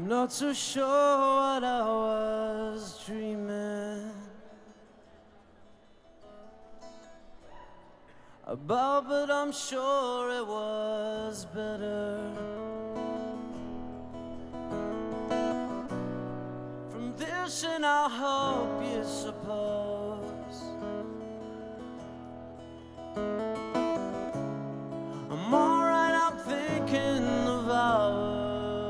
Not so sure what I was dreaming about, but I'm sure it was better. From this, and I hope you suppose I'm alright, I'm thinking of ours.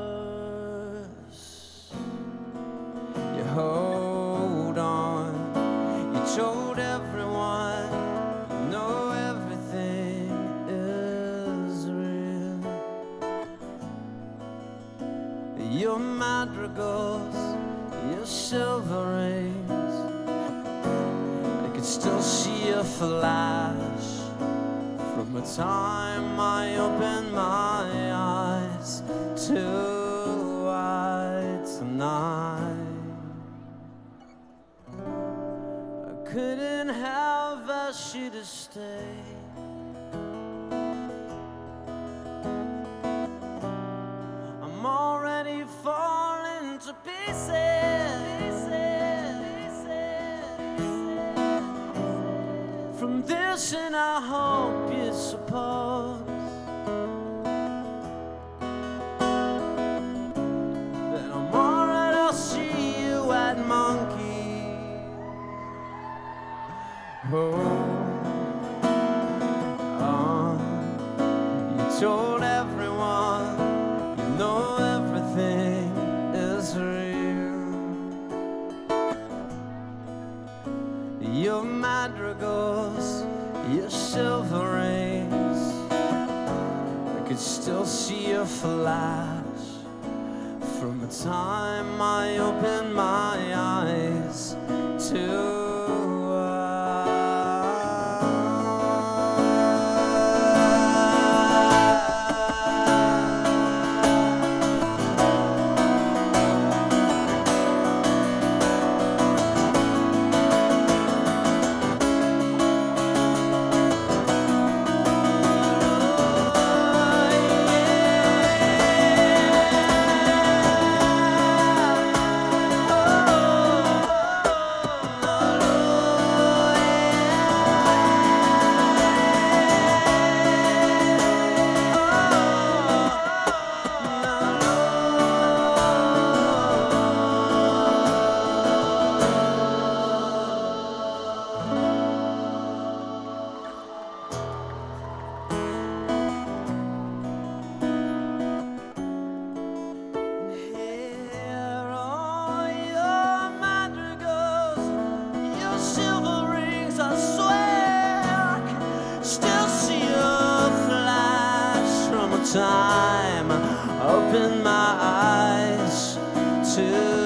You hold on, you told everyone, you know everything is real. Your madrigals, your silver rings, I can still see a flash from the time I opened my eyes till white tonight. I couldn't have asked you to stay. I'm already falling to pieces from this, and I hope you suppose that I'm alright. I'll see you at Monkey. You told everyone, you know everything is real. Your madrigals, your silver rings, I could still see a flash from the time I opened my eyes to time open my eyes to